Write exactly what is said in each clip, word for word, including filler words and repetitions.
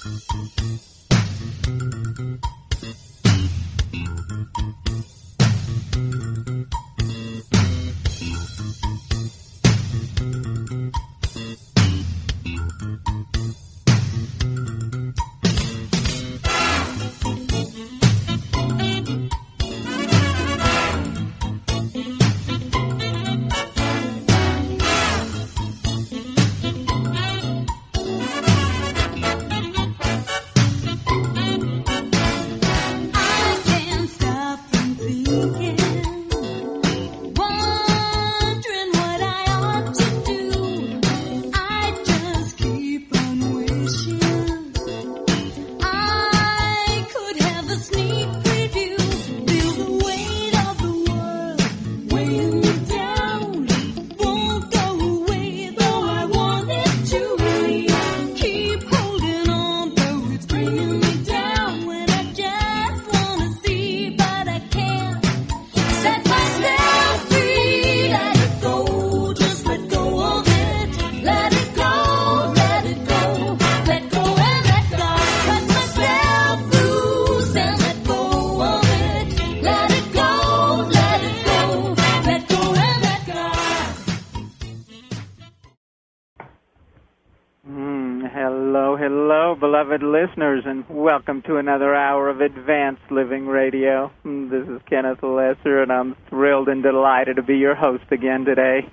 Beloved listeners, and welcome to another hour of Advanced Living Radio. This is Kenneth Lesser, and I'm thrilled and delighted to be your host again today.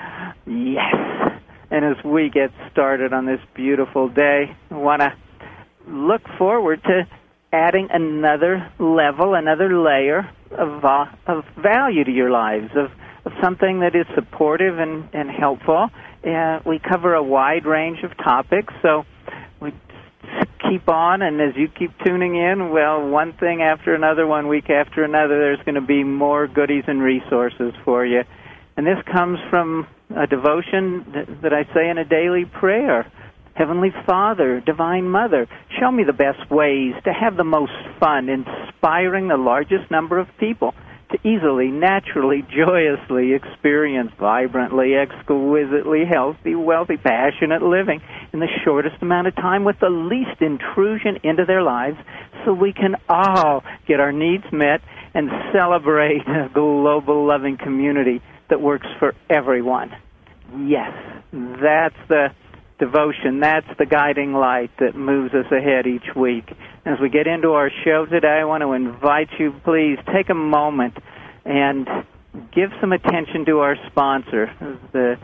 Yes! And as we get started on this beautiful day, I want to look forward to adding another level, another layer of, uh, of value to your lives, of, of something that is supportive and, and helpful. Uh, we cover a wide range of topics, so we keep on, and as you keep tuning in, well, one thing after another, one week after another, there's going to be more goodies and resources for you. And this comes from a devotion that, that I say in a daily prayer. Heavenly Father, Divine Mother, show me the best ways to have the most fun, inspiring the largest number of people to easily, naturally, joyously experience vibrantly, exquisitely healthy, wealthy, passionate living in the shortest amount of time with the least intrusion into their lives, so we can all get our needs met and celebrate a global loving community that works for everyone. Yes, that's the devotion, that's the guiding light that moves us ahead each week. As we get into our show today, I want to invite you, please, take a moment and give some attention to our sponsor, the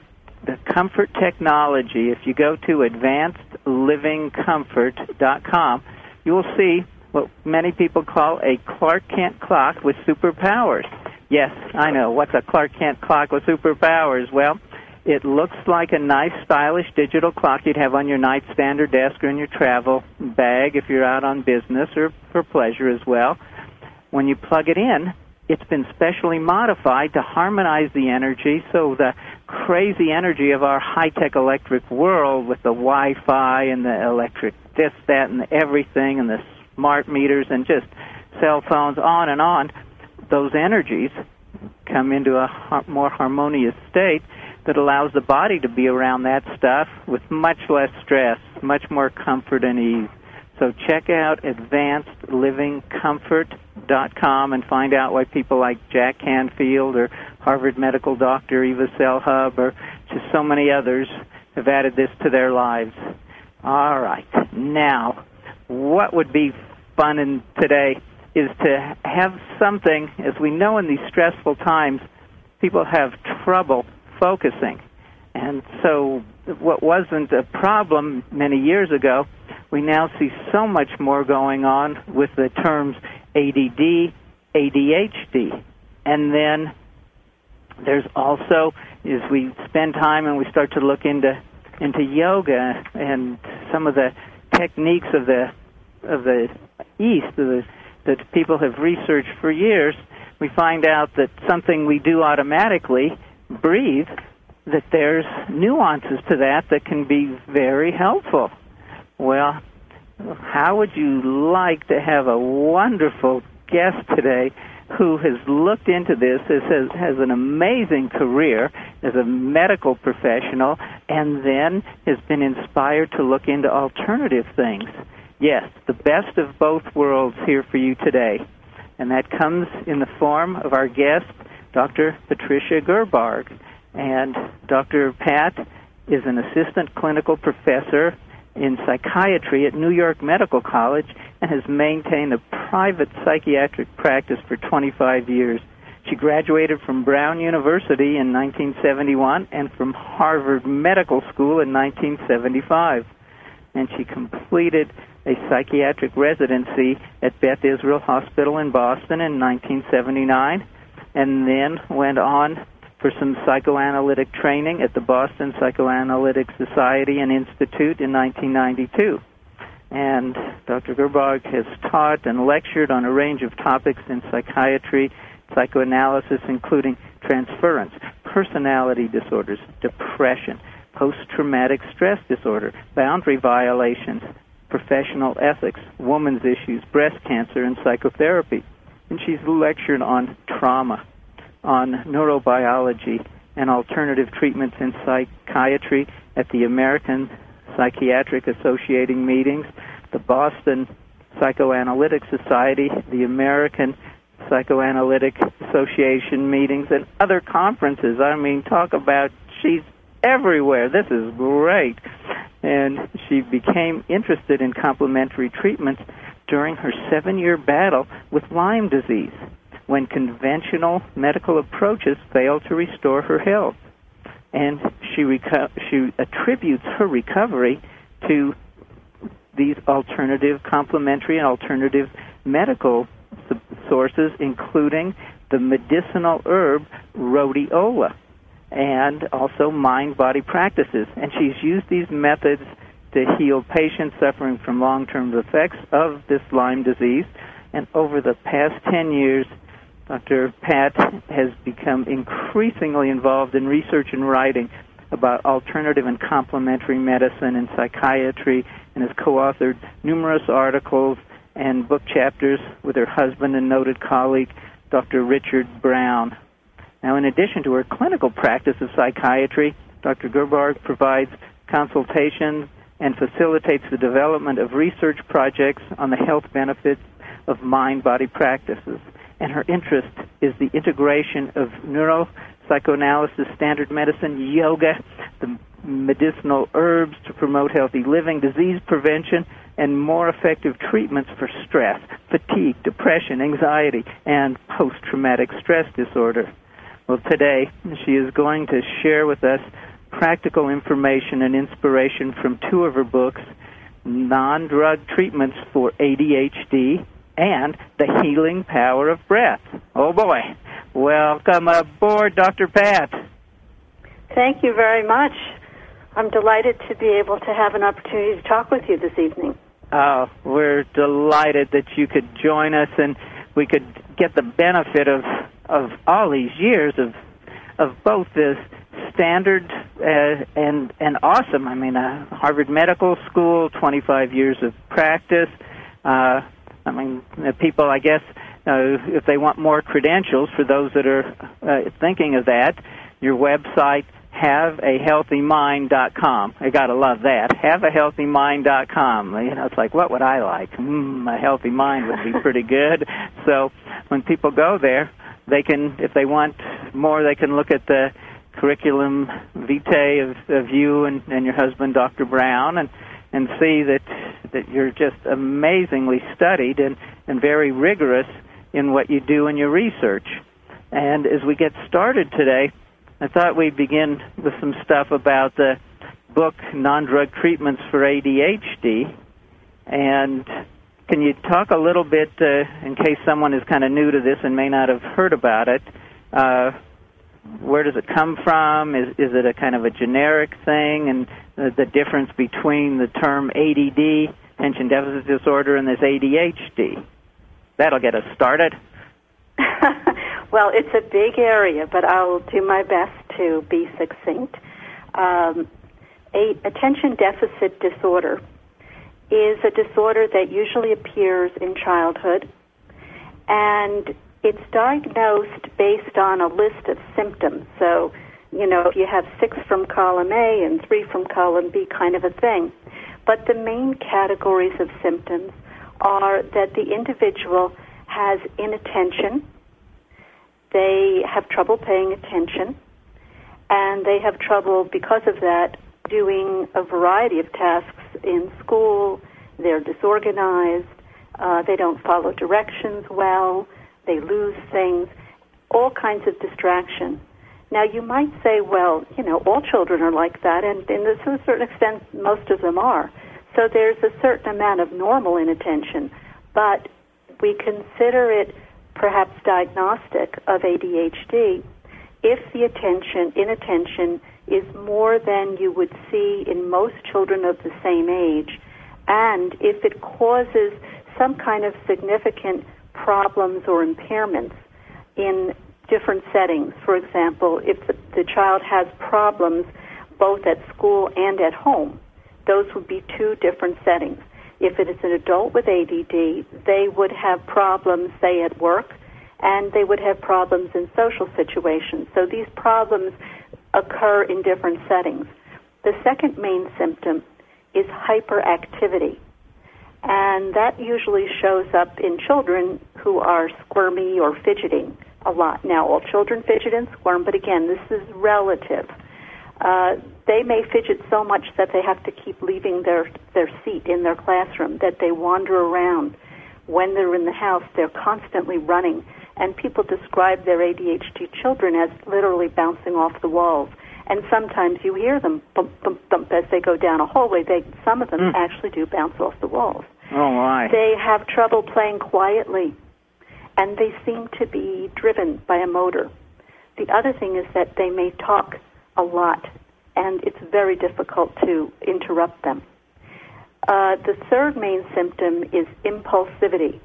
the Comfort Technology. If you go to advanced living comfort dot com, you will see what many people call a Clark Kent clock with superpowers. Yes, I know, what's a Clark Kent clock with superpowers? Well, it looks like a nice, stylish digital clock you'd have on your nightstand or desk or in your travel bag if you're out on business or for pleasure as well. When you plug it in, it's been specially modified to harmonize the energy, so the crazy energy of our high-tech electric world with the Wi-Fi and the electric this, that, and the everything, and the smart meters and just cell phones, on and on, those energies come into a har- more harmonious state that allows the body to be around that stuff with much less stress, much more comfort and ease. So check out advanced living comfort dot com and find out why people like Jack Canfield or Harvard medical doctor Eva Selhub or just so many others have added this to their lives. All right. Now, what would be fun in today is to have something, as we know in these stressful times, people have trouble focusing. And so what wasn't a problem many years ago, we now see so much more going on with the terms A D D, A D H D. And then there's also, as we spend time and we start to look into into yoga and some of the techniques of the of the East of the, that people have researched for years, we find out that something we do automatically, breathe, that there's nuances to that that can be very helpful. Well, how would you like to have a wonderful guest today who has looked into this, has, has an amazing career as a medical professional, and then has been inspired to look into alternative things. Yes, the best of both worlds here for you today. And that comes in the form of our guest, Doctor Patricia Gerbarg. And Doctor Pat is an assistant clinical professor in psychiatry at New York Medical College and has maintained a private psychiatric practice for twenty-five years. She graduated from Brown University in nineteen seventy-one and from Harvard Medical School in nineteen seventy-five. And she completed a psychiatric residency at Beth Israel Hospital in Boston in nineteen seventy-nine, and then went on for some psychoanalytic training at the Boston Psychoanalytic Society and Institute in nineteen ninety-two. And Doctor Gerbarg has taught and lectured on a range of topics in psychiatry, psychoanalysis, including transference, personality disorders, depression, post-traumatic stress disorder, boundary violations, professional ethics, women's issues, breast cancer, and psychotherapy. And she's lectured on trauma, on neurobiology, and alternative treatments in psychiatry at the American Psychiatric Associating meetings, the Boston Psychoanalytic Society, the American Psychoanalytic Association meetings, and other conferences. I mean, talk about she's everywhere. This is great. And she became interested in complementary treatments during her seven-year battle with Lyme disease, when conventional medical approaches failed to restore her health. And she reco- she attributes her recovery to these alternative, complementary and alternative medical sources, including the medicinal herb rhodiola, and also mind-body practices. And she's used these methods to heal patients suffering from long-term effects of this Lyme disease. And over the past ten years, Doctor Pat has become increasingly involved in research and writing about alternative and complementary medicine and psychiatry, and has co-authored numerous articles and book chapters with her husband and noted colleague, Doctor Richard Brown. Now, in addition to her clinical practice of psychiatry, Doctor Gerbarg provides consultation and facilitates the development of research projects on the health benefits of mind-body practices. And her interest is the integration of neuropsychoanalysis, standard medicine, yoga, the medicinal herbs to promote healthy living, disease prevention, and more effective treatments for stress, fatigue, depression, anxiety, and post-traumatic stress disorder. Well, today she is going to share with us practical information and inspiration from two of her books, Non-Drug Treatments for A D H D and The Healing Power of Breath. Oh, boy. Welcome aboard, Doctor Pat. Thank you very much. I'm delighted to be able to have an opportunity to talk with you this evening. Oh, we're delighted that you could join us, and we could get the benefit of of all these years of of both this standard uh, and and awesome. I mean, uh, Harvard Medical School, twenty-five years of practice. Uh, I mean, uh, people, I guess, uh, if they want more credentials, for those that are uh, thinking of that, your website, have a healthy mind dot com. I got to love that. have a healthy mind dot com. You know, it's like, what would I like? Mm, a healthy mind would be pretty good. So when people go there, they can, if they want more, they can look at the curriculum vitae of, of you and, and your husband, Doctor Brown, and, and see that that you're just amazingly studied and, and very rigorous in what you do in your research. And as we get started today, I thought we'd begin with some stuff about the book, Non-Drug Treatments for A D H D. And can you talk a little bit, uh, in case someone is kind of new to this and may not have heard about it, uh, where does it come from? Is, is it a kind of a generic thing? And uh, the difference between the term A D D, attention deficit disorder, and this A D H D? That'll get us started. Well, it's a big area, but I'll do my best to be succinct. Um, a attention deficit disorder is a disorder that usually appears in childhood, and it's diagnosed based on a list of symptoms. So you know, if you have six from column A and three from column B kind of a thing. But the main categories of symptoms are that the individual has inattention, they have trouble paying attention, and they have trouble, because of that, doing a variety of tasks in school. They're disorganized, uh, they don't follow directions well, they lose things, all kinds of distraction. Now, you might say, well, you know, all children are like that, and, and to a certain extent, most of them are. So there's a certain amount of normal inattention, but we consider it perhaps diagnostic of A D H D if the attention, inattention is more than you would see in most children of the same age, and if it causes some kind of significant problems or impairments in different settings. For example, if the, the child has problems both at school and at home, those would be two different settings. If it is an adult with A D D, they would have problems, say, at work, and they would have problems in social situations. So these problems occur in different settings. The second main symptom is hyperactivity, and that usually shows up in children who are squirmy or fidgeting a lot. Now, all children fidget and squirm, but again, this is relative. Uh, they may fidget so much that they have to keep leaving their, their seat in their classroom, that they wander around. When they're in the house, they're constantly running, and people describe their A D H D children as literally bouncing off the walls. And sometimes you hear them bump, bump, bump as they go down a hallway. They, some of them mm. actually do bounce off the walls. Oh, my. They have trouble playing quietly, and they seem to be driven by a motor. The other thing is that they may talk a lot, and it's very difficult to interrupt them. Uh, the third main symptom is impulsivity,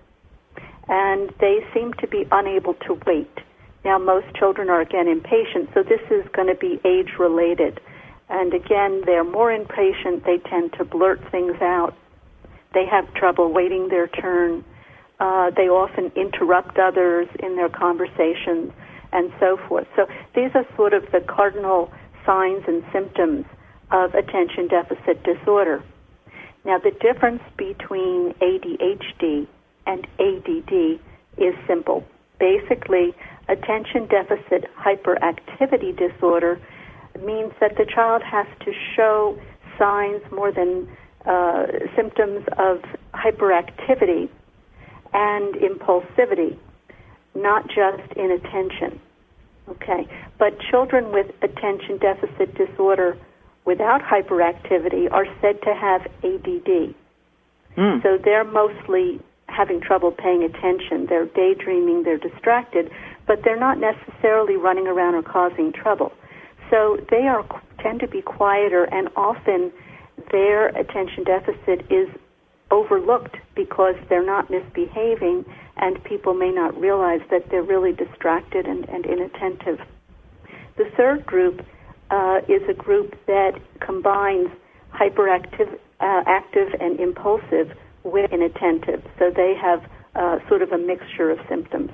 and they seem to be unable to wait. Now, most children are, again, impatient, so this is going to be age-related. And again, they're more impatient. They tend to blurt things out. They have trouble waiting their turn. Uh, they often interrupt others in their conversations and so forth. So these are sort of the cardinal signs and symptoms of attention deficit disorder. Now, the difference between A D H D and A D D is simple. Basically, attention deficit hyperactivity disorder means that the child has to show signs more than uh, symptoms of hyperactivity and impulsivity, not just inattention. Okay, but children with attention deficit disorder without hyperactivity are said to have A D D. Mm. So they're mostly having trouble paying attention. They're daydreaming, they're distracted, but they're not necessarily running around or causing trouble. So they are tend to be quieter, and often their attention deficit is overlooked because they're not misbehaving, and people may not realize that they're really distracted and, and inattentive. The third group uh, is a group that combines hyperactive uh, active and impulsive with inattentive. So they have uh, sort of a mixture of symptoms.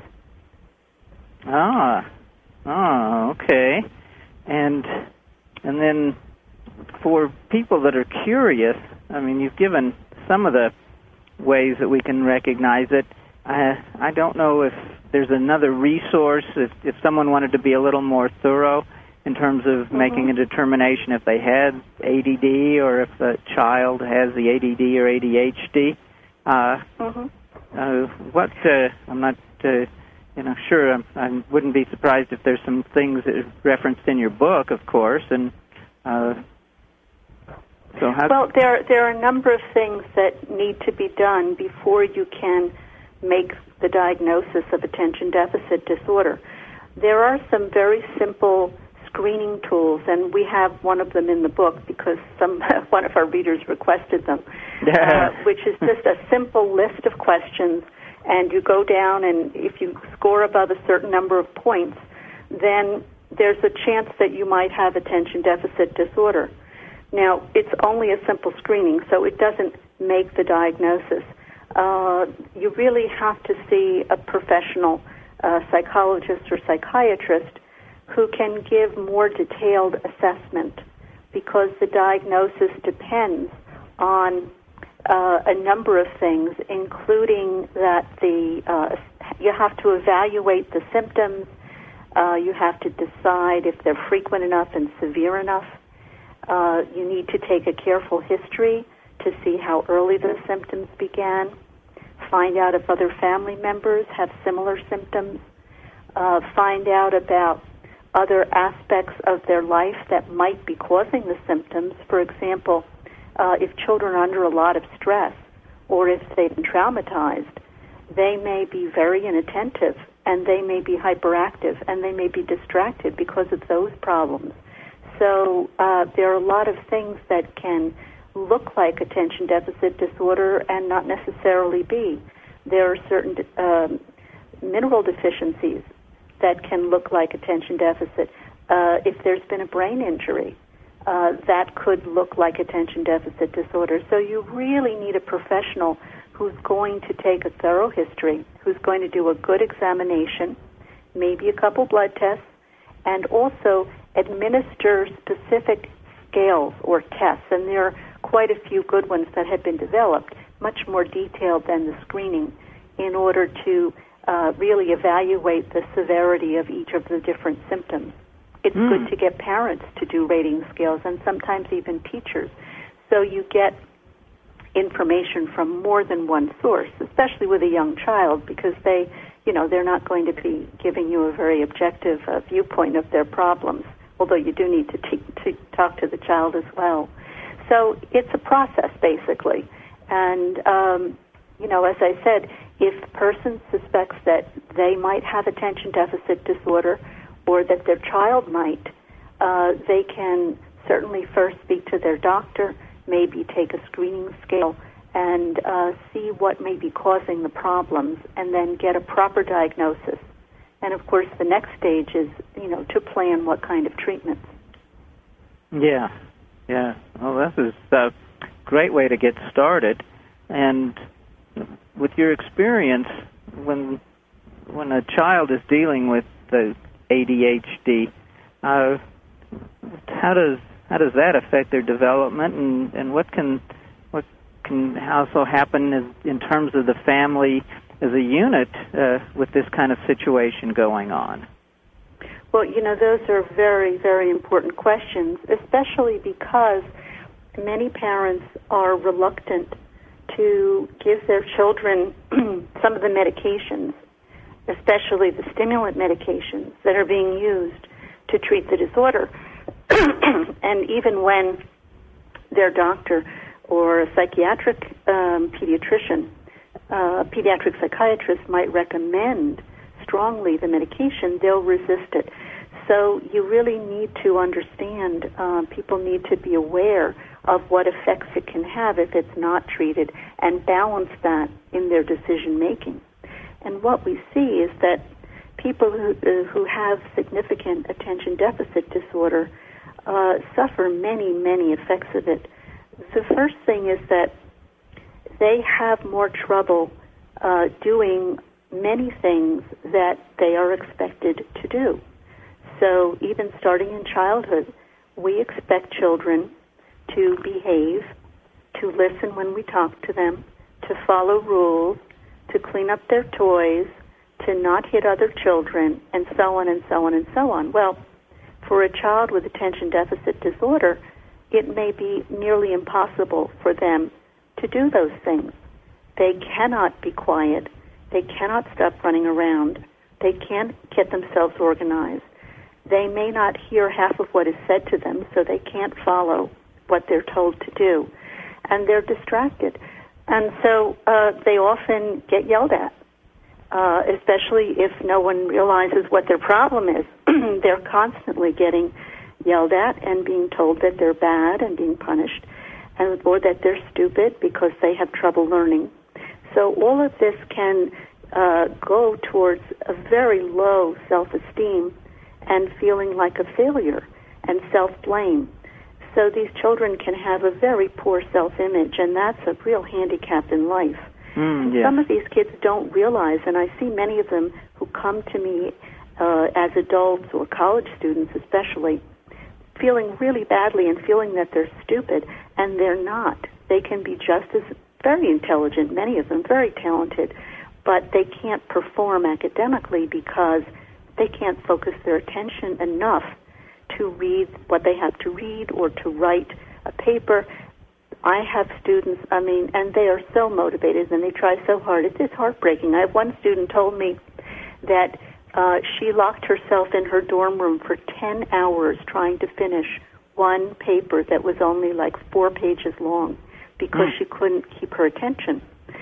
Ah, oh, okay. And and then for people that are curious, I mean, you've given some of the ways that we can recognize it. I, I don't know if there's another resource, if, if someone wanted to be a little more thorough in terms of mm-hmm. making a determination if they had A D D or if a child has the A D D or A D H D. Uh, mm-hmm. uh, what, uh, I'm not, uh, you know, sure, I'm, I wouldn't be surprised if there's some things that are referenced in your book, of course, and uh, so how... Well, there, there are a number of things that need to be done before you can make the diagnosis of attention deficit disorder. There are some very simple screening tools, and we have one of them in the book because some one of our readers requested them, uh, which is just a simple list of questions, and you go down, and if you score above a certain number of points, then there's a chance that you might have attention deficit disorder. Now, it's only a simple screening, so it doesn't make the diagnosis. Uh, you really have to see a professional uh, psychologist or psychiatrist who can give more detailed assessment, because the diagnosis depends on uh, a number of things, including that the uh, you have to evaluate the symptoms, uh, you have to decide if they're frequent enough and severe enough. Uh, you need to take a careful history to see how early the symptoms began, find out if other family members have similar symptoms, uh, find out about other aspects of their life that might be causing the symptoms. For example, uh, if children are under a lot of stress or if they've been traumatized, they may be very inattentive and they may be hyperactive and they may be distracted because of those problems. So uh, there are a lot of things that can look like attention deficit disorder and not necessarily be. There are certain um, mineral deficiencies that can look like attention deficit. Uh, if there's been a brain injury, uh, that could look like attention deficit disorder. So you really need a professional who's going to take a thorough history, who's going to do a good examination, maybe a couple blood tests, and also administer specific scales or tests. And there are quite a few good ones that have been developed, much more detailed than the screening, in order to uh, really evaluate the severity of each of the different symptoms. It's mm. good to get parents to do rating scales and sometimes even teachers. So you get information from more than one source, especially with a young child, because they, you know, they're not going to be giving you a very objective uh, viewpoint of their problems, although you do need to, te- to talk to the child as well. So it's a process, basically. And, um, you know, as I said, if a person suspects that they might have attention deficit disorder or that their child might, uh, they can certainly first speak to their doctor, maybe take a screening scale, and uh, see what may be causing the problems, and then get a proper diagnosis. And, of course, the next stage is, you know, to plan what kind of treatments. Yeah, yeah. Well, this is a great way to get started. And with your experience, when when a child is dealing with the A D H D, uh, how does how does that affect their development, and, and what can what can also happen is, in terms of the family as a unit uh, with this kind of situation going on? Well, you know, those are very, very important questions, especially because many parents are reluctant to give their children some of the medications, especially the stimulant medications that are being used to treat the disorder. And even when their doctor or a psychiatric um, pediatrician, uh, pediatric psychiatrist might recommend strongly the medication, they'll resist it. So you really need to understand, uh, people need to be aware of what effects it can have if it's not treated, and balance that in their decision making. And what we see is that people who, uh, who have significant attention deficit disorder uh, suffer many, many effects of it. The first thing is that they have more trouble uh, doing many things that they are expected to do. So even starting in childhood, we expect children to behave, to listen when we talk to them, to follow rules, to clean up their toys, to not hit other children, and so on and so on and so on. Well, for a child with attention deficit disorder, it may be nearly impossible for them to do those things. They cannot be quiet. They cannot stop running around. They can't get themselves organized. They may not hear half of what is said to them, so they can't follow what they're told to do. And they're distracted. And so uh, they often get yelled at, uh, especially if no one realizes what their problem is. They're constantly getting yelled at and being told that they're bad and being punished, and or that they're stupid because they have trouble learning. So all of this can uh, go towards a very low self-esteem and feeling like a failure and self-blame. So these children can have a very poor self-image, and that's a real handicap in life. Mm, yes. Some of these kids don't realize, and I see many of them who come to me uh, as adults or college students especially, feeling really badly and feeling that they're stupid, and they're not. They can be just as very intelligent, many of them very talented, but they can't perform academically because they can't focus their attention enough to read what they have to read or to write a paper. I have students, I mean, and they are so motivated and they try so hard. It's, it's heartbreaking. I have one student told me that uh, she locked herself in her dorm room for ten hours trying to finish one paper that was only like four pages long because mm. she couldn't keep her attention.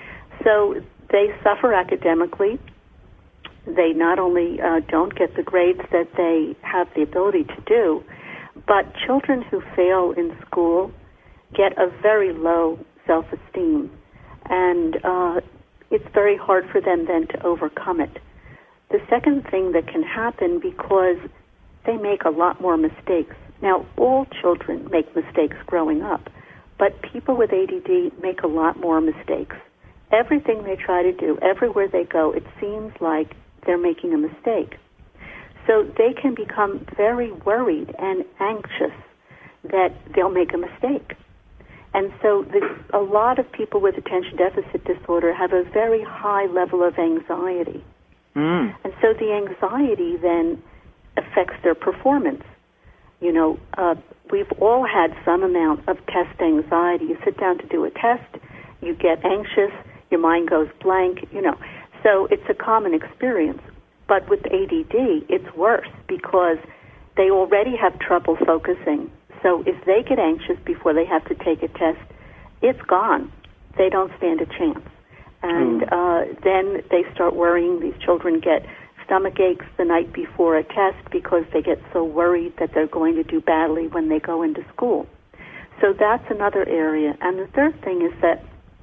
So they suffer academically. They not only uh, don't get the grades that they have the ability to do, but children who fail in school get a very low self-esteem, and uh, it's very hard for them then to overcome it. The second thing that can happen, because they make a lot more mistakes. Now, all children make mistakes growing up, but people with A D D make a lot more mistakes. Everything they try to do, everywhere they go, it seems like they're making a mistake. So they can become very worried and anxious that they'll make a mistake. And so this, a lot of people with attention deficit disorder have a very high level of anxiety. Mm. And so the anxiety then affects their performance. You know, uh, we've all had some amount of test anxiety. You sit down to do a test, you get anxious, your mind goes blank, you know. So it's a common experience. But with A D D, it's worse because they already have trouble focusing. So if they get anxious before they have to take a test, it's gone. They don't stand a chance. And mm. uh, then they start worrying. These children get stomach aches the night before a test because they get so worried that they're going to do badly when they go into school. So that's another area. And the third thing is that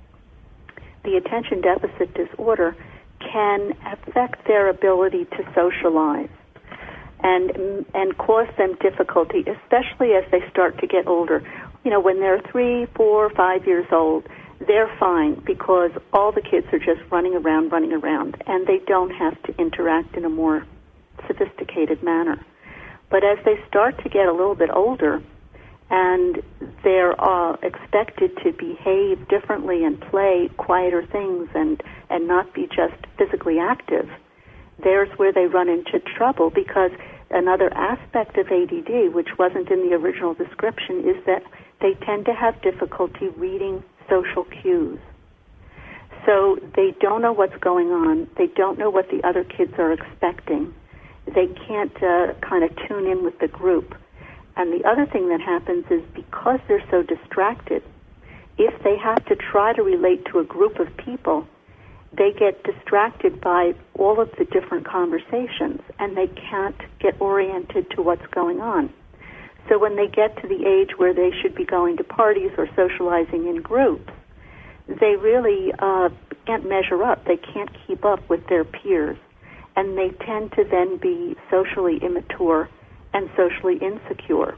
the attention deficit disorder can affect their ability to socialize and and cause them difficulty, especially as they start to get older. You know, when they're three, four, five years old, they're fine because all the kids are just running around, running around, and they don't have to interact in a more sophisticated manner. But as they start to get a little bit older and they're uh, expected to behave differently and play quieter things and, and not be just physically active, there's where they run into trouble, because another aspect of A D D, which wasn't in the original description, is that they tend to have difficulty reading social cues. So they don't know what's going on. They don't know what the other kids are expecting. They can't uh, kind of tune in with the group. And the other thing that happens is because they're so distracted, if they have to try to relate to a group of people, they get distracted by all of the different conversations, and they can't get oriented to what's going on. So when they get to the age where they should be going to parties or socializing in groups, they really uh, can't measure up. They can't keep up with their peers, and they tend to then be socially immature and socially insecure.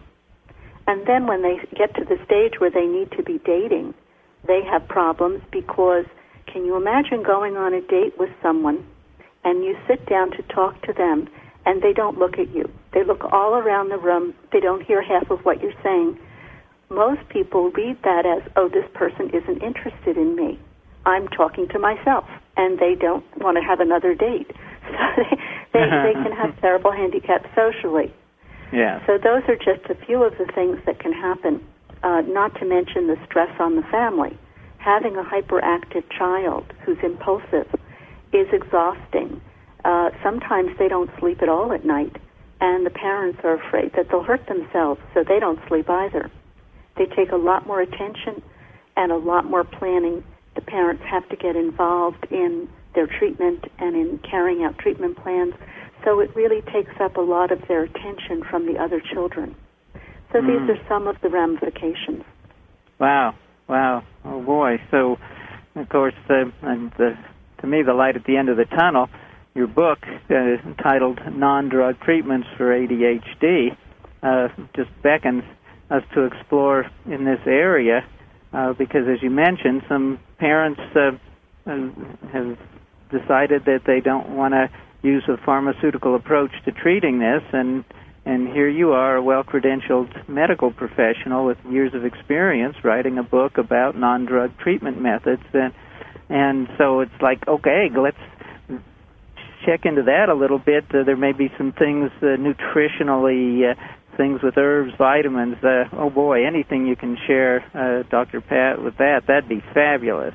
And then when they get to the stage where they need to be dating, they have problems because can you imagine going on a date with someone and you sit down to talk to them and they don't look at you? They look all around the room. They don't hear half of what you're saying. Most people read that as, oh, this person isn't interested in me. I'm talking to myself, and they don't want to have another date. So they, they, they can have terrible handicaps socially. Yeah. So those are just a few of the things that can happen, uh, not to mention the stress on the family. Having a hyperactive child who's impulsive is exhausting. Uh, sometimes they don't sleep at all at night, and the parents are afraid that they'll hurt themselves, so they don't sleep either. They take a lot more attention and a lot more planning. The parents have to get involved in their treatment and in carrying out treatment plans, so it really takes up a lot of their attention from the other children. So mm. these are some of the ramifications. Wow. Wow. Oh, boy. So, of course, uh, and the, to me, the light at the end of the tunnel, your book uh, entitled Non-Drug Treatments for A D H D uh, just beckons us to explore in this area uh, because, as you mentioned, some parents uh, have decided that they don't want to use of pharmaceutical approach to treating this, and and here you are, a well-credentialed medical professional with years of experience, writing a book about non-drug treatment methods, and and so it's like, okay, let's check into that a little bit. Uh, there may be some things uh, nutritionally, uh, things with herbs, vitamins. Uh, oh boy, anything you can share, uh, Doctor Pat, with that, that'd be fabulous.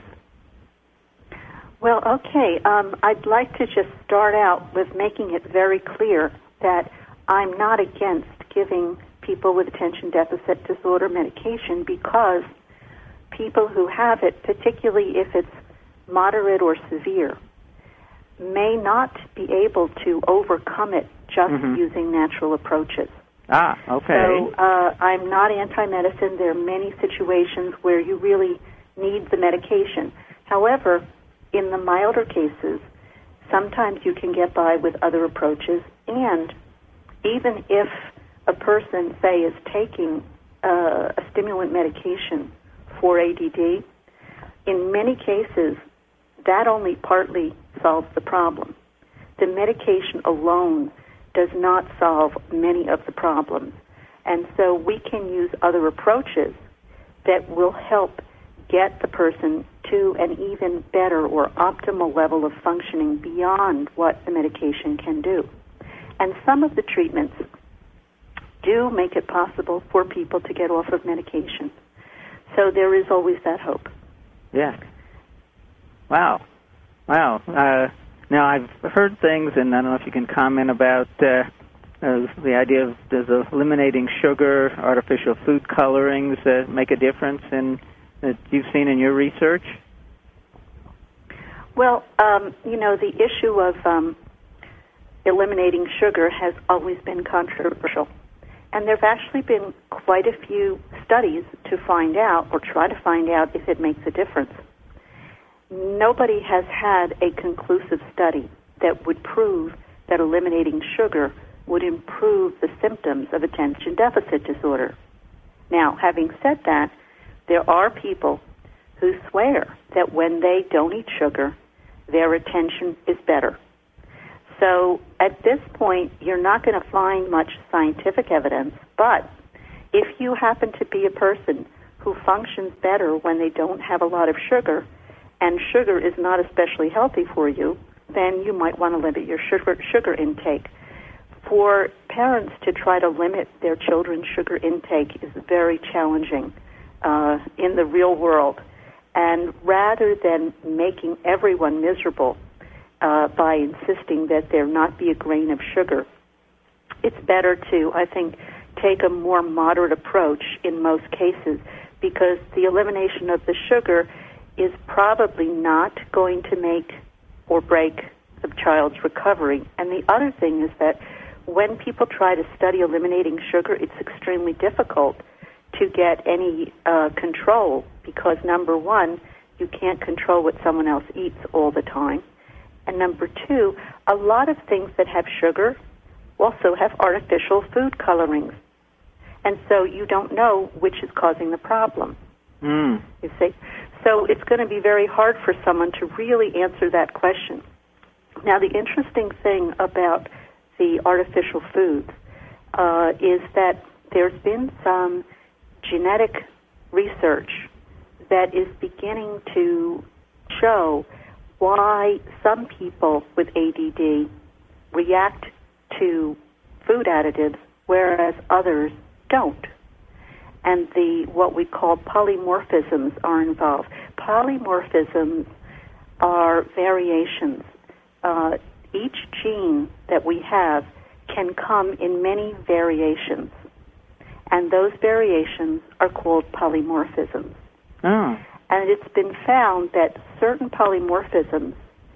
Well, okay, um, I'd like to just start out with making it very clear that I'm not against giving people with attention deficit disorder medication, because people who have it, particularly if it's moderate or severe, may not be able to overcome it just mm-hmm. using natural approaches. Ah, okay. So uh, I'm not anti-medicine. There are many situations where you really need the medication. However, in the milder cases, sometimes you can get by with other approaches, and even if a person, say, is taking uh, a stimulant medication for A D D, in many cases, that only partly solves the problem. The medication alone does not solve many of the problems, and so we can use other approaches that will help get the person to an even better or optimal level of functioning beyond what the medication can do. And some of the treatments do make it possible for people to get off of medication. So there is always that hope. Yeah. Wow. Wow. Uh, now, I've heard things, and I don't know if you can comment about uh, uh, the idea of does eliminating sugar, artificial food colorings uh, make a difference in that you've seen in your research? Well, um, you know, the issue of um, eliminating sugar has always been controversial. And there have actually been quite a few studies to find out, or try to find out, if it makes a difference. Nobody has had a conclusive study that would prove that eliminating sugar would improve the symptoms of attention deficit disorder. Now, having said that, there are people who swear that when they don't eat sugar, their attention is better. So at this point, you're not going to find much scientific evidence, but if you happen to be a person who functions better when they don't have a lot of sugar, and sugar is not especially healthy for you, then you might want to limit your sugar, sugar intake. For parents to try to limit their children's sugar intake is very challenging uh, in the real world. And rather than making everyone miserable uh, by insisting that there not be a grain of sugar, it's better to, I think, take a more moderate approach in most cases, because the elimination of the sugar is probably not going to make or break the child's recovery. And the other thing is that when people try to study eliminating sugar, it's extremely difficult to get any uh, control, because, number one, you can't control what someone else eats all the time. And number two, a lot of things that have sugar also have artificial food colorings. And so you don't know which is causing the problem. Mm. You see? So it's going to be very hard for someone to really answer that question. Now, the interesting thing about the artificial foods uh, is that there's been some genetic research that is beginning to show why some people with A D D react to food additives, whereas others don't. And the what we call polymorphisms are involved. Polymorphisms are variations. Uh, each gene that we have can come in many variations, and those variations are called polymorphisms. Oh. And it's been found that certain polymorphisms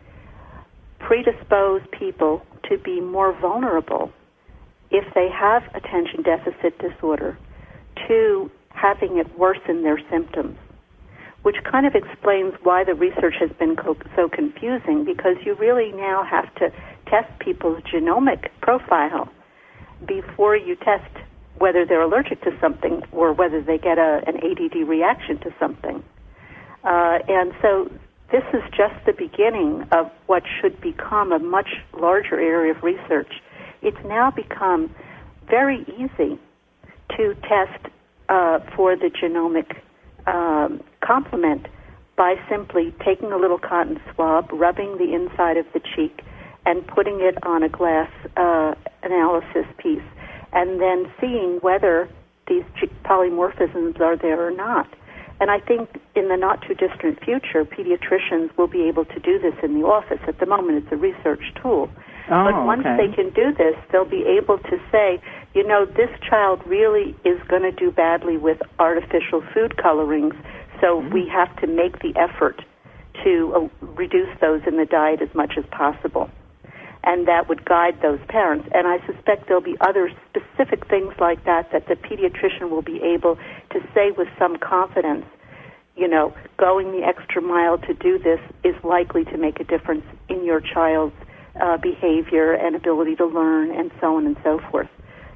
predispose people to be more vulnerable if they have attention deficit disorder to having it worsen their symptoms, which kind of explains why the research has been co- so confusing, because you really now have to test people's genomic profile before you test whether they're allergic to something or whether they get a, an A D D reaction to something. Uh, and so this is just the beginning of what should become a much larger area of research. It's now become very easy to test uh, for the genomic um, complement by simply taking a little cotton swab, rubbing the inside of the cheek, and putting it on a glass uh, analysis piece, and then seeing whether these polymorphisms are there or not. And I think in the not-too-distant future, pediatricians will be able to do this in the office. At the moment, it's a research tool. Oh, but once okay. they can do this, they'll be able to say, you know, this child really is going to do badly with artificial food colorings, so mm-hmm. we have to make the effort to uh, reduce those in the diet as much as possible. And that would guide those parents. And I suspect there'll be other specific things like that that the pediatrician will be able to say with some confidence, you know, going the extra mile to do this is likely to make a difference in your child's uh, behavior and ability to learn and so on and so forth.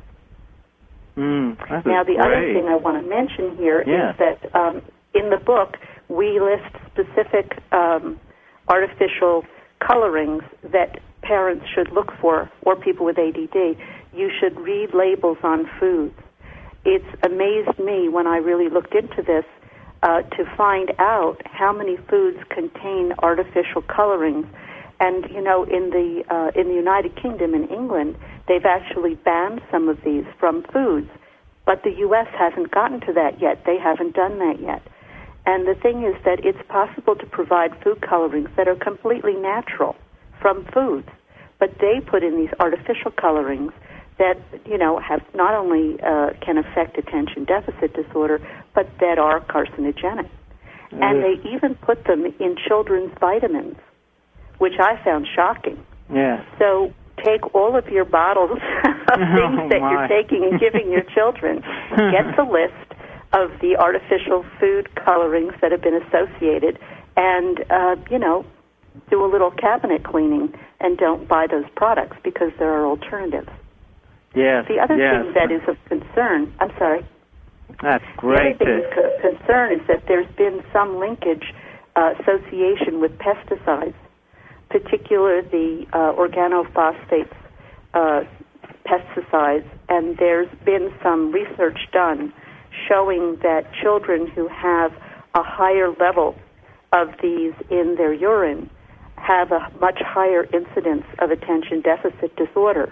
Mm, now, the great. other thing I want to mention here yeah. is that um, in the book, we list specific um, artificial colorings that parents should look for, or people with A D D. You should read labels on foods. It's amazed me when I really looked into this uh, to find out how many foods contain artificial colorings. And, you know, in the uh, in the United Kingdom, in England, they've actually banned some of these from foods. But the U S hasn't gotten to that yet. They haven't done that yet. And the thing is that it's possible to provide food colorings that are completely natural from foods, but they put in these artificial colorings that, you know, have not only uh, can affect attention deficit disorder, but that are carcinogenic. Mm. And they even put them in children's vitamins, which I found shocking. Yes. So take all of your bottles of things oh that my. you're taking and giving your children, get the list of the artificial food colorings that have been associated, and, uh, you know, do a little cabinet cleaning and don't buy those products because there are alternatives. Yes. The other yes. thing that is of concern, I'm sorry. That's great. The other thing of concern is that there's been some linkage, uh, association with pesticides, particularly the uh, organophosphates uh, pesticides, and there's been some research done showing that children who have a higher level of these in their urine have a much higher incidence of attention deficit disorder.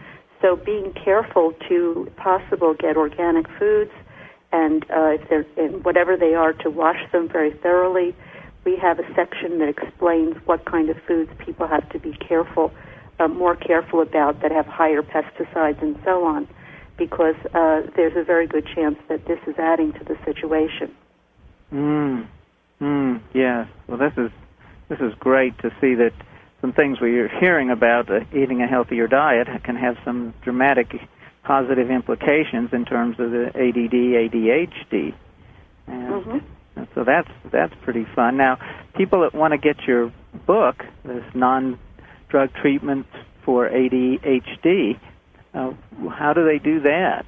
So being careful to, if possible, get organic foods, and uh, if they're in whatever they are, to wash them very thoroughly. We have a section that explains what kind of foods people have to be careful, uh, more careful about, that have higher pesticides and so on, because uh, there's a very good chance that this is adding to the situation. Mm. Mm. Yes. Well, this is this is great to see that some things we're hearing about uh, eating a healthier diet can have some dramatic positive implications in terms of the A D D, A D H D. And mm-hmm. so that's that's pretty fun. Now, people that want to get your book, this non-drug treatment for A D H D, uh, how do they do that?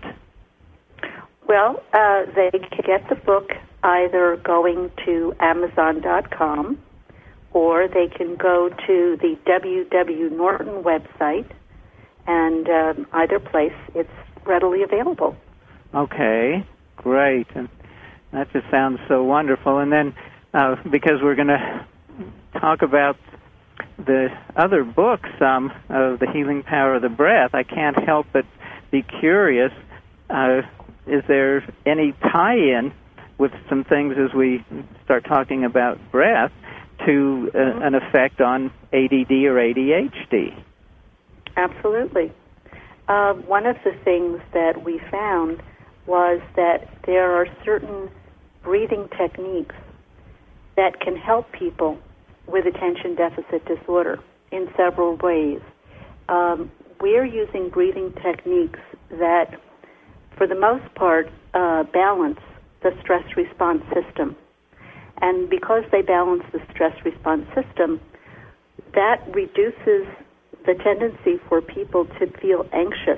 Well, uh, they can get the book either going to Amazon dot com, or they can go to the W W Norton website, and um, either place it's readily available. Okay, great. And that just sounds so wonderful. And then, uh, because we're going to talk about the other books um, of The Healing Power of the Breath, I can't help but be curious, uh, is there any tie-in with some things as we start talking about breath to uh, mm-hmm. an effect on A D D or A D H D? Absolutely. Uh, one of the things that we found was that there are certain breathing techniques that can help people with attention deficit disorder in several ways. Um, we're using breathing techniques that, for the most part, uh, balance the stress response system. And because they balance the stress response system, that reduces the tendency for people to feel anxious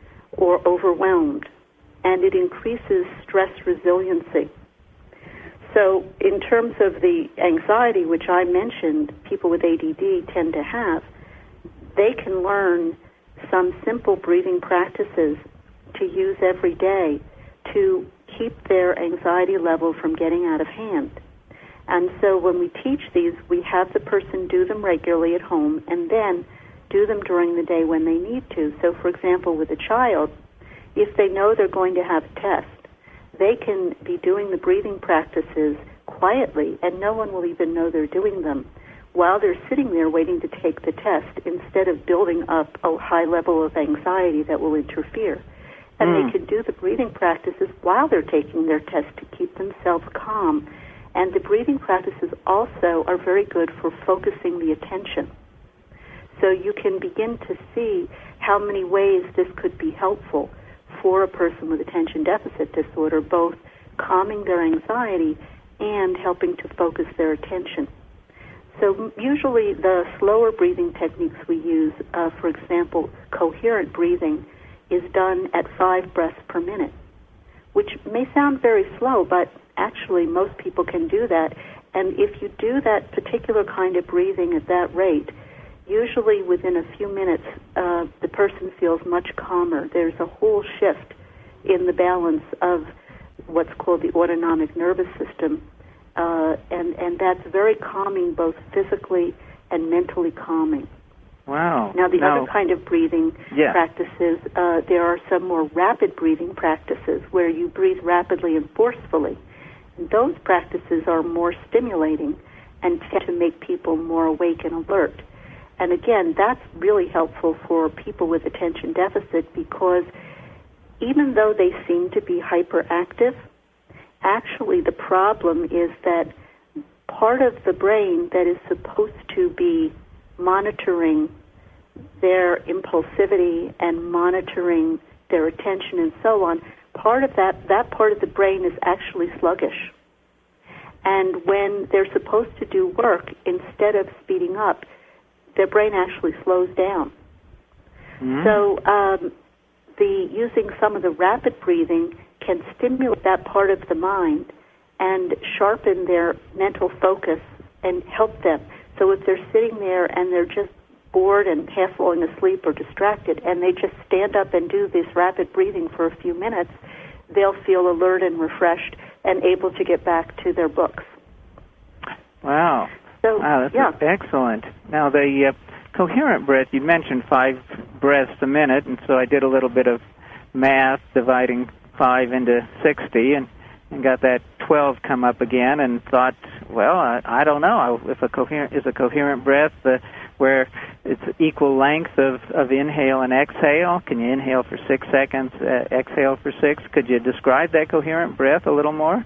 or overwhelmed, and it increases stress resiliency. so in terms of the anxiety, which I mentioned, people with A D D tend to have, they can learn some simple breathing practices to use every day to keep their anxiety level from getting out of hand. And so when we teach these, we have the person do them regularly at home and then do them during the day when they need to. So, for example, with a child, if they know they're going to have a test, they can be doing the breathing practices quietly, and no one will even know they're doing them while they're sitting there waiting to take the test, instead of building up a high level of anxiety that will interfere. And mm. they can do the breathing practices while they're taking their test to keep themselves calm. And the breathing practices also are very good for focusing the attention. So you can begin to see how many ways this could be helpful for a person with attention deficit disorder, both calming their anxiety and helping to focus their attention. So usually the slower breathing techniques we use, uh, for example, coherent breathing, is done at five breaths per minute, which may sound very slow, but actually most people can do that. And if you do that particular kind of breathing at that rate, usually within a few minutes, uh, the person feels much calmer. There's a whole shift in the balance of what's called the autonomic nervous system, uh, and, and that's very calming, both physically and mentally calming. Wow. Now, the now, other kind of breathing yeah. practices, uh, there are some more rapid breathing practices where you breathe rapidly and forcefully. And those practices are more stimulating and tend to make people more awake and alert. And again, that's really helpful for people with attention deficit, because even though they seem to be hyperactive, actually the problem is that part of the brain that is supposed to be monitoring their impulsivity and monitoring their attention and so on, part of that, that part of the brain is actually sluggish. And when they're supposed to do work, instead of speeding up, their brain actually slows down. Mm-hmm. So um, the using some of the rapid breathing can stimulate that part of the mind and sharpen their mental focus and help them. So if they're sitting there and they're just bored and half falling asleep or distracted, and they just stand up and do this rapid breathing for a few minutes, they'll feel alert and refreshed and able to get back to their books. Wow. So, wow, that's yeah. excellent. Now, the uh, coherent breath, you mentioned five breaths a minute, and so I did a little bit of math, dividing five into sixty, and, and got that twelve come up again, and thought, well, I, I don't know if a coherent is a coherent breath uh, where it's equal length of, of inhale and exhale. Can you inhale for six seconds, uh, exhale for six? Could you describe that coherent breath a little more?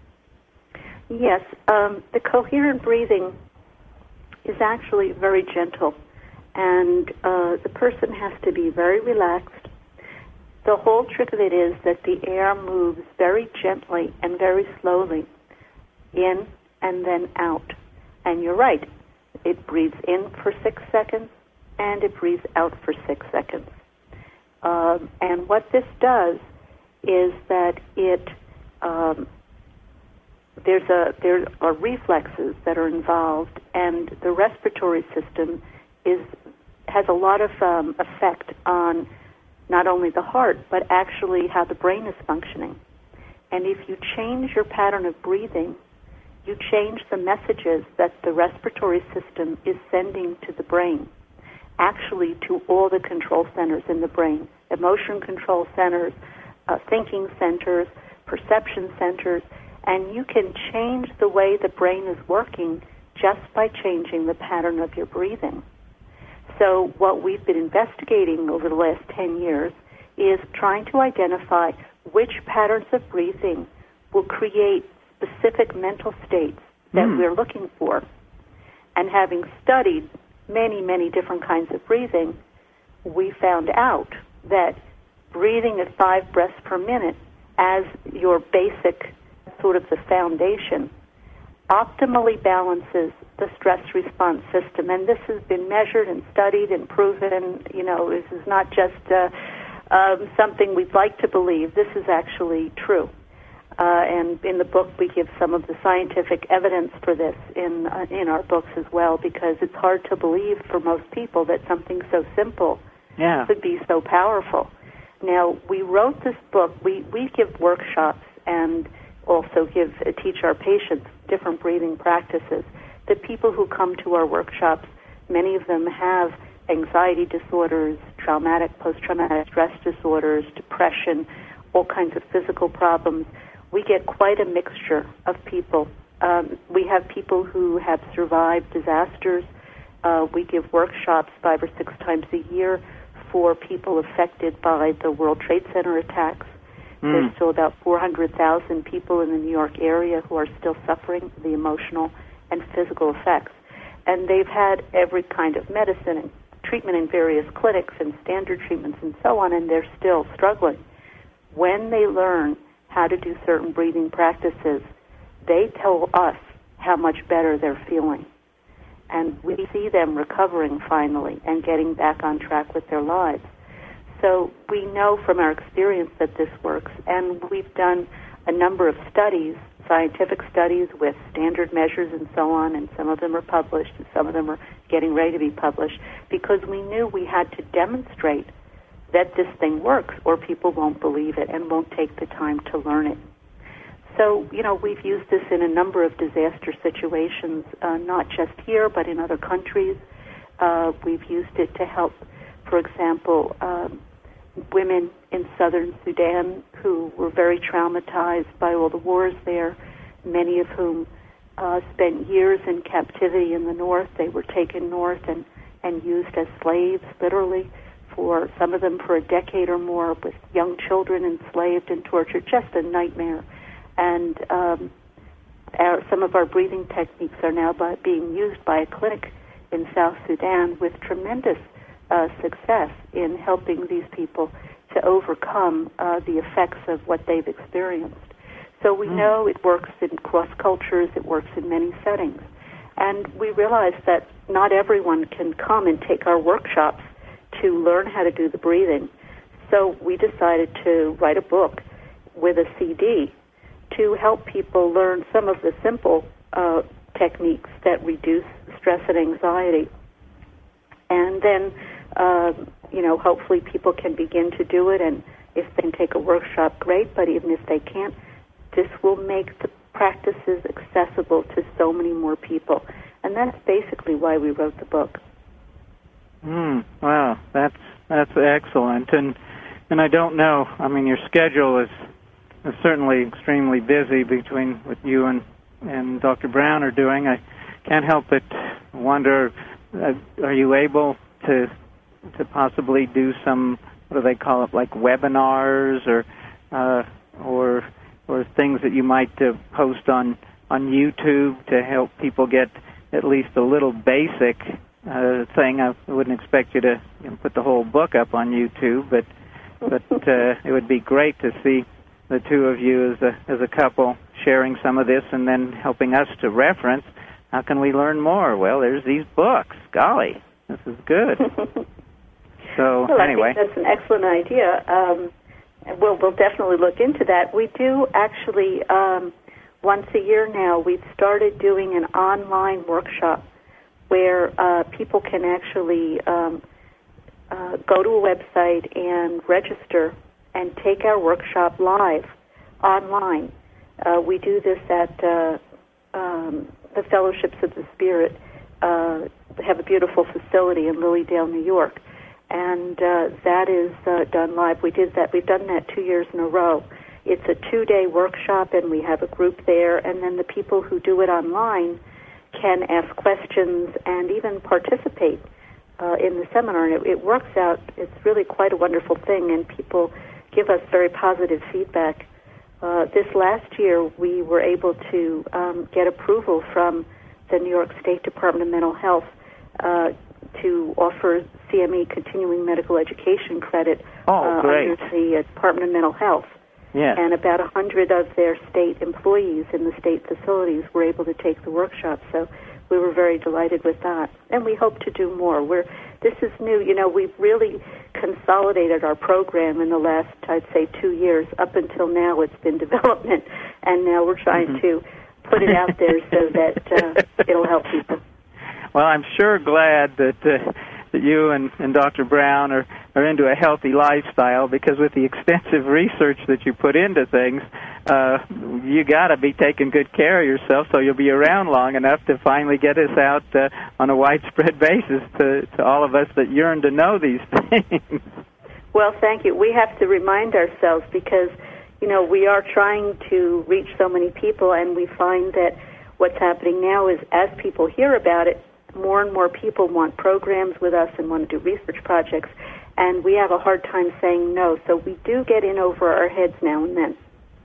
Yes, um, the coherent breathing is actually very gentle, and uh, the person has to be very relaxed. The whole trick of it is that the air moves very gently and very slowly, in and then out. And you're right, it breathes in for six seconds, and it breathes out for six seconds. Um, and what this does is that it um, There's a there are reflexes that are involved, and the respiratory system is has a lot of um, effect on not only the heart, but actually how the brain is functioning. And if you change your pattern of breathing, you change the messages that the respiratory system is sending to the brain, actually to all the control centers in the brain, emotion control centers, uh, thinking centers, perception centers, and you can change the way the brain is working just by changing the pattern of your breathing. So what we've been investigating over the last ten years is trying to identify which patterns of breathing will create specific mental states that mm. we're looking for. And having studied many, many different kinds of breathing, we found out that breathing at five breaths per minute as your basic sort of the foundation optimally balances the stress response system. And this has been measured and studied and proven. You know, this is not just uh, um, something we'd like to believe. This is actually true. Uh, and in the book, we give some of the scientific evidence for this in uh, in our books as well, because it's hard to believe for most people that something so simple yeah. could be so powerful. Now, we wrote this book. We, we give workshops and also give uh, teach our patients different breathing practices. The people who come to our workshops, many of them have anxiety disorders, traumatic, post-traumatic stress disorders, depression, all kinds of physical problems. We get quite a mixture of people. Um, we have people who have survived disasters. Uh, we give workshops five or six times a year for people affected by the World Trade Center attacks. Mm. There's still about four hundred thousand people in the New York area who are still suffering the emotional and physical effects. And they've had every kind of medicine and treatment in various clinics and standard treatments and so on, and they're still struggling. When they learn how to do certain breathing practices, they tell us how much better they're feeling. And we see them recovering finally and getting back on track with their lives. So we know from our experience that this works, and we've done a number of studies, scientific studies with standard measures and so on, and some of them are published and some of them are getting ready to be published, because we knew we had to demonstrate that this thing works, or people won't believe it and won't take the time to learn it. So, you know, we've used this in a number of disaster situations, uh, not just here, but in other countries. Uh, we've used it to help, for example, um, women in southern Sudan who were very traumatized by all the wars there, many of whom uh, spent years in captivity in the north. They were taken north and, and used as slaves, literally, for some of them for a decade or more, with young children enslaved and tortured, just a nightmare. And um, our, some of our breathing techniques are now by, being used by a clinic in South Sudan with tremendous uh, success in helping these people to overcome uh, the effects of what they've experienced. So we mm. know it works in cross cultures, it works in many settings. And we realize that not everyone can come and take our workshops to learn how to do the breathing. So we decided to write a book with a C D to help people learn some of the simple uh, techniques that reduce stress and anxiety. And then, uh, you know, hopefully people can begin to do it, and if they can take a workshop, great, but even if they can't, this will make the practices accessible to so many more people. And that's basically why we wrote the book. Mm, wow, that's that's excellent. And and I don't know, I mean, your schedule is, is certainly extremely busy between what you and, and Doctor Brown are doing. I can't help but wonder, uh, are you able to to possibly do some, what do they call it, like webinars or uh, or or things that you might uh, post on, on YouTube to help people get at least a little basic Uh, thing? I wouldn't expect you to, you know, put the whole book up on YouTube, but but uh, it would be great to see the two of you as a as a couple sharing some of this and then helping us to reference. How can we learn more? Well, there's these books. Golly, this is good. So well, anyway, I think that's an excellent idea. Um, we'll we'll definitely look into that. We do actually um, once a year now. We've started doing an online workshop where uh, people can actually um, uh, go to a website and register and take our workshop live online. Uh, we do this at uh, um, the Fellowships of the Spirit. Uh, they have a beautiful facility in Lilydale, New York, and uh, that is uh, done live. We did that. We've done that two years in a row. It's a two-day workshop, and we have a group there, and then the people who do it online can ask questions and even participate uh, in the seminar. And it, it works out. It's really quite a wonderful thing, and people give us very positive feedback. Uh, this last year, we were able to um, get approval from the New York State Department of Mental Health uh, to offer C M E continuing medical education credit oh, uh, great. under the uh, Department of Mental Health. Yes. And about one hundred of their state employees in the state facilities were able to take the workshop. So we were very delighted with that. And we hope to do more. We're, this is new. You know, we've really consolidated our program in the last, I'd say, two years. Up until now, it's been development, and now we're trying mm-hmm. to put it out there so that uh, it'll help people. Well, I'm sure glad that uh, that you and, and Doctor Brown are, are into a healthy lifestyle, because with the extensive research that you put into things, uh, you got to be taking good care of yourself so you'll be around long enough to finally get us out uh, on a widespread basis to, to all of us that yearn to know these things. Well, thank you. We have to remind ourselves because, you know, we are trying to reach so many people, and we find that what's happening now is as people hear about it, more and more people want programs with us and want to do research projects, and we have a hard time saying no. So we do get in over our heads now and then.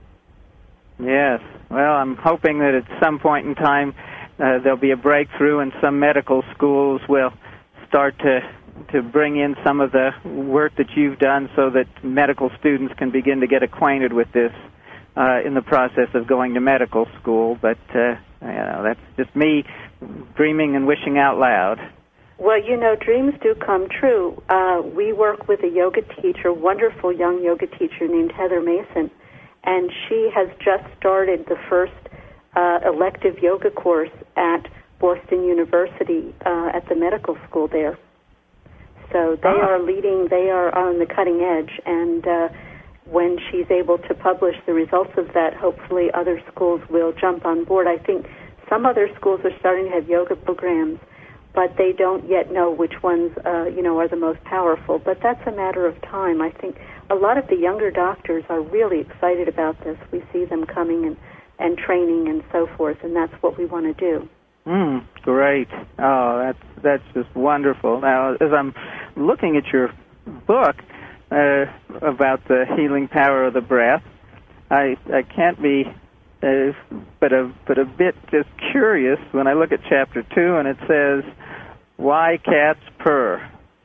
Yes. Well, I'm hoping that at some point in time uh, there'll be a breakthrough and some medical schools will start to to bring in some of the work that you've done so that medical students can begin to get acquainted with this uh, in the process of going to medical school. But, uh, you know, that's just me dreaming and wishing out loud. Well, you know, dreams do come true. Uh, we work with a yoga teacher, wonderful young yoga teacher named Heather Mason, and she has just started the first uh, elective yoga course at Boston University uh, at the medical school there. So they ah. are leading, they are on the cutting edge, and uh, when she's able to publish the results of that, hopefully other schools will jump on board. I think some other schools are starting to have yoga programs, but they don't yet know which ones, uh, you know, are the most powerful. But that's a matter of time. I think a lot of the younger doctors are really excited about this. We see them coming and, and training and so forth, and that's what we want to do. Mm, great. Oh, that's that's just wonderful. Now, as I'm looking at your book uh, about the healing power of the breath, I I can't be uh, but a but a bit just curious when I look at chapter two and it says, "Why cats purr?"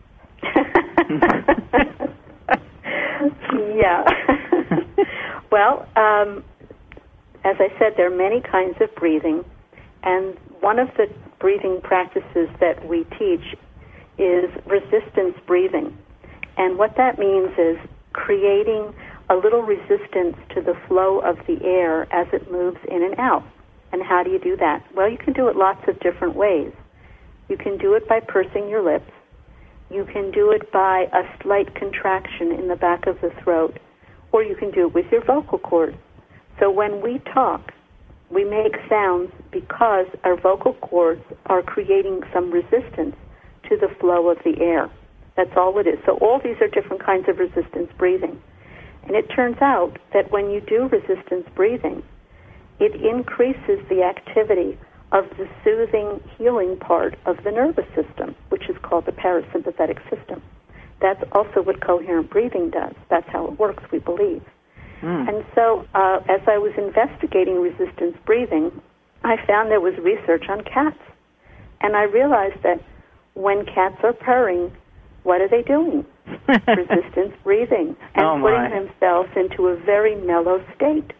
Yeah. Well, um, as I said, there are many kinds of breathing, and one of the breathing practices that we teach is resistance breathing. And what that means is creating a little resistance to the flow of the air as it moves in and out. And how do you do that? Well, you can do it lots of different ways. You can do it by pursing your lips. You can do it by a slight contraction in the back of the throat. Or you can do it with your vocal cords. So when we talk, we make sounds because our vocal cords are creating some resistance to the flow of the air. That's all it is. So all these are different kinds of resistance breathing. And it turns out that when you do resistance breathing, it increases the activity of the soothing, healing part of the nervous system, which is called the parasympathetic system. That's also what coherent breathing does. That's how it works, we believe. Mm. And so uh, as I was investigating resistance breathing, I found there was research on cats. And I realized that when cats are purring, what are they doing? Resistance breathing and oh putting themselves into a very mellow state.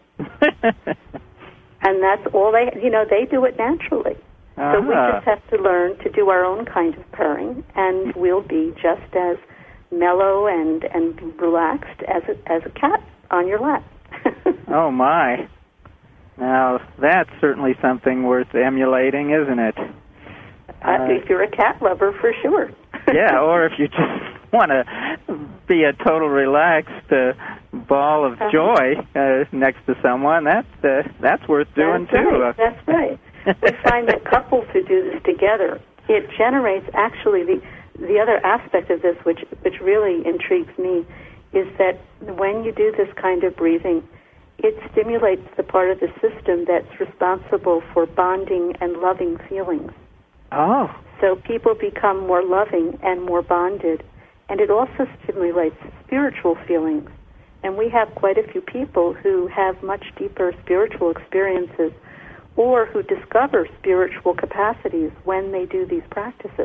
And that's all they, you know, they do it naturally. Uh-huh. So we just have to learn to do our own kind of purring, and we'll be just as mellow and, and relaxed as a, as a cat on your lap. Oh, my. Now, that's certainly something worth emulating, isn't it? Uh, uh, if you're a cat lover, for sure. Yeah, or if you just want to be a total relaxed uh, ball of joy uh, next to someone, that's, uh, that's worth doing, that's too. Right. That's right. We find that couples who do this together, it generates actually the, the other aspect of this, which, which really intrigues me, is that when you do this kind of breathing, it stimulates the part of the system that's responsible for bonding and loving feelings. Oh. So people become more loving and more bonded, and it also stimulates spiritual feelings. And we have quite a few people who have much deeper spiritual experiences or who discover spiritual capacities when they do these practices.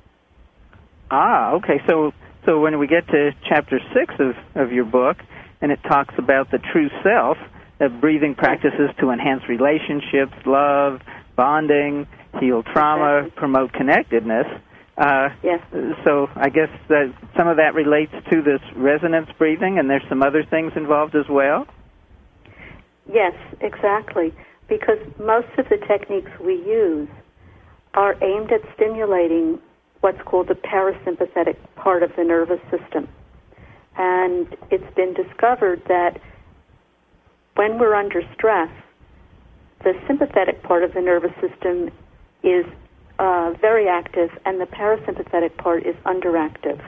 Ah, okay. So so when we get to chapter six of, of your book, and it talks about the true self, uh, breathing practices to enhance relationships, love, bonding, heal trauma, exactly. promote connectedness. Uh, yes. So I guess that some of that relates to this resonance breathing, and there's some other things involved as well? Yes, exactly. Because most of the techniques we use are aimed at stimulating what's called the parasympathetic part of the nervous system. And it's been discovered that when we're under stress, the sympathetic part of the nervous system is uh, very active and the parasympathetic part is underactive.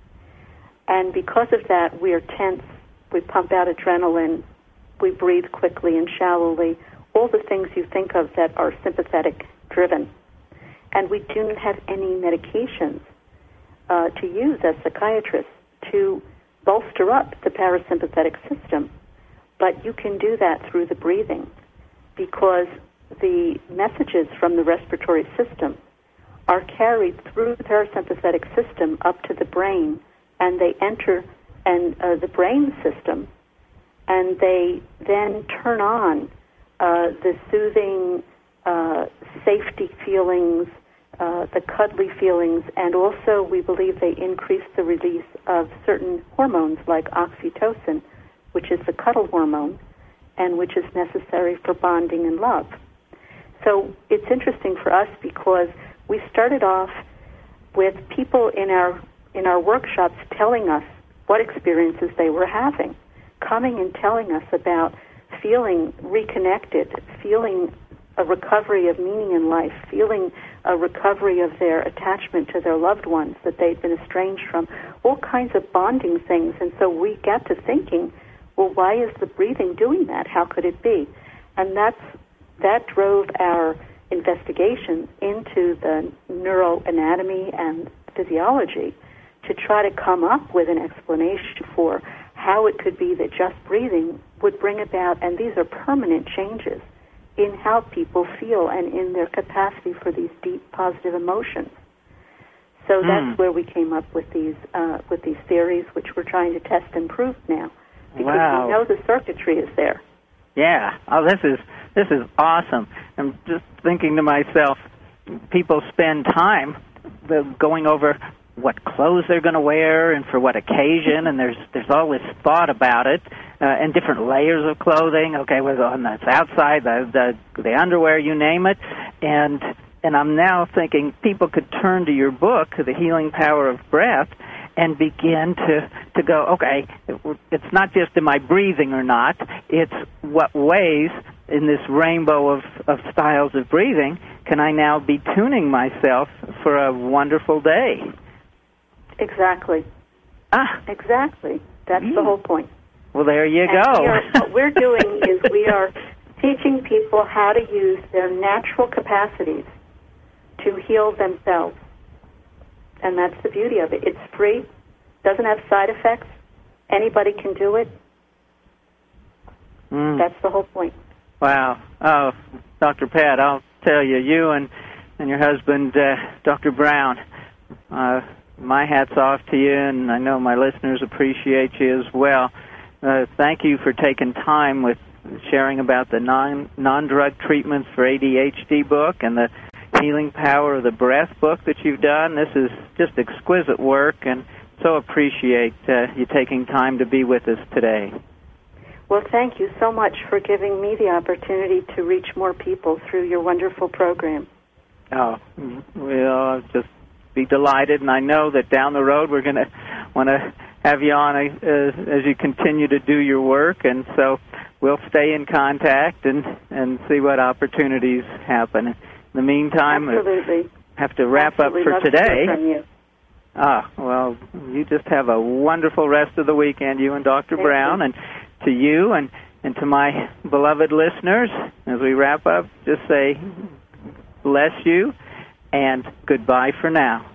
And because of that, we are tense, we pump out adrenaline, we breathe quickly and shallowly, all the things you think of that are sympathetic-driven. And we do not have any medications uh, to use as psychiatrists to bolster up the parasympathetic system. But you can do that through the breathing, because the messages from the respiratory system are carried through the parasympathetic system up to the brain, and they enter and uh, the brain system, and they then turn on uh, the soothing, uh, safety feelings, uh, the cuddly feelings, and also we believe they increase the release of certain hormones like oxytocin, which is the cuddle hormone, and which is necessary for bonding and love. So it's interesting for us because we started off with people in our in our workshops telling us what experiences they were having, coming and telling us about feeling reconnected, feeling a recovery of meaning in life, feeling a recovery of their attachment to their loved ones that they'd been estranged from, all kinds of bonding things. And so we got to thinking, well, why is the breathing doing that? How could it be? And that's that drove our investigations into the neuroanatomy and physiology to try to come up with an explanation for how it could be that just breathing would bring about, and these are permanent changes in how people feel and in their capacity for these deep positive emotions. So mm. that's where we came up with these uh, with these theories, which we're trying to test and prove now, because wow. we know the circuitry is there. Yeah. Oh, this is this is awesome. I'm just thinking to myself, people spend time going over what clothes they're going to wear and for what occasion, and there's there's always thought about it, uh, and different layers of clothing. Okay, whether on the outside, the, the the underwear, you name it, and and I'm now thinking people could turn to your book, The Healing Power of Breath, and begin to to go, okay, it's not just am I breathing or not, it's what ways in this rainbow of, of styles of breathing can I now be tuning myself for a wonderful day. Exactly. Ah. Exactly. That's mm. the whole point. Well, there you and go. We are, what we're doing is we are teaching people how to use their natural capacities to heal themselves. And that's the beauty of it. It's free, doesn't have side effects. Anybody can do it. Mm. That's the whole point. Wow. Oh, Doctor Pat, I'll tell you, you and, and your husband, uh, Doctor Brown, uh, my hat's off to you, and I know my listeners appreciate you as well. Uh, thank you for taking time with sharing about the non, non-drug treatments for A D H D book and the Healing Power of the Breath book that you've done. This is just exquisite work, and so appreciate uh, you taking time to be with us today. Well, thank you so much for giving me the opportunity to reach more people through your wonderful program. Oh, we'll just be delighted, and I know that down the road we're going to want to have you on uh, as you continue to do your work, and so we'll stay in contact and, and see what opportunities happen. In the meantime, Absolutely. I have to wrap Absolutely. up for Love today. To hear from you. Ah, well, you just have a wonderful rest of the weekend, you and Doctor Thank Brown, you. and to you and, and to my beloved listeners, as we wrap up, just say bless you and goodbye for now.